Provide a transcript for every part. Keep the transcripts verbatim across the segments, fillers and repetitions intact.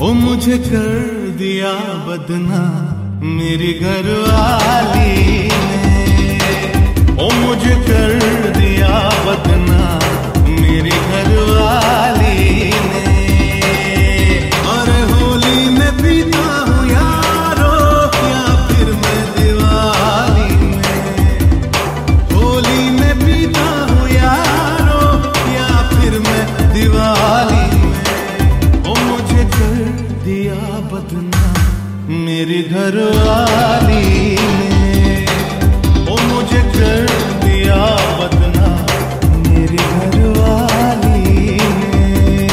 ओ मुझे कर दिया बदनाम मेरी घरवाली ने, ओ मुझे कर दिया बदनाम मेरी घरवाली ने। अरे होली में पीता हूँ यारो या फिर मैं दिवाली में, होली में पीता हूँ यारो या फिर मैं दिवाली में। ओ मुझे कर दिया बदनाम मेरी घरवाली ने, ओ मुझे कर दिया बदनाम मेरी घरवाली ने।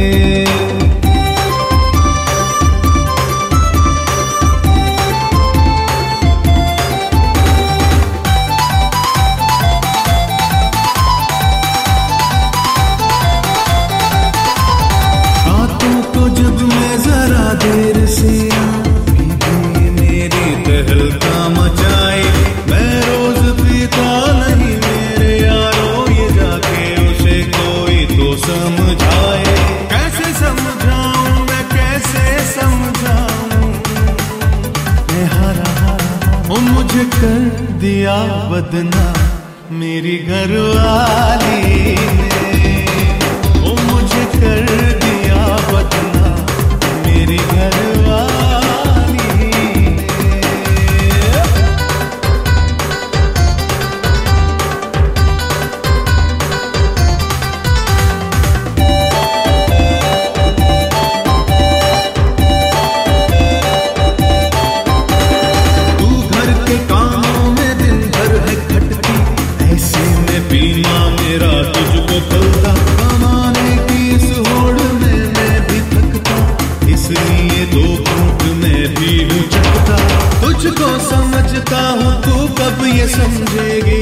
रातों को जब मैं जरा देर से तहलका मचाए, मैं रोज पीता नहीं मेरे यारो, ये जाके उसे कोई तो समझाए। कैसे समझाऊं मैं कैसे समझाऊं, मैं हारा हारा। ओ मुझे कर दिया बदनाम मेरी घरवाली ने, ओ मुझे कर दिया बदनाम मेरी घरवाली। पीना मेरा तुझको खलता, कमाने की इस होड़ में मैं भी थकता, इसलिए दो घूंट में भी हूँ चकता। तुझको समझता हूँ तू कब ये समझेगी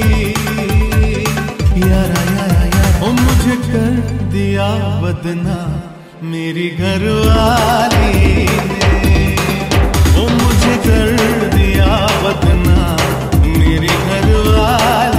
यारा यारा यारा। ओ मुझे कर दिया बदनाम मेरी घरवाली ने, ओ मुझे कर दिया बदनाम मेरी घरवाली।